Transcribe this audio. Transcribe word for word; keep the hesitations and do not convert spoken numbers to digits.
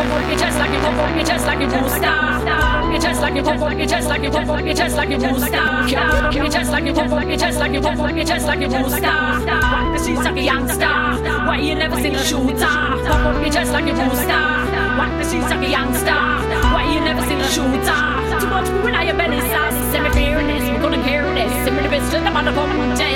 pump up your chest like you pump up your chest like you won't stop. Your chest like you pump up your chest like you pump up your chest like you won't stop. Your chest like you pump up your chest like you pump up your chest like you won't stop. Walk the streets like a youngster. Why you never seen a shooter? Pump up your chest like you won't stop. Walk the streets like a youngster. Why you never seen a shooter? Too much moving out your belly sauce. Send me fearing this, we're gonna carry this. Send me the best, just I'm on the pump.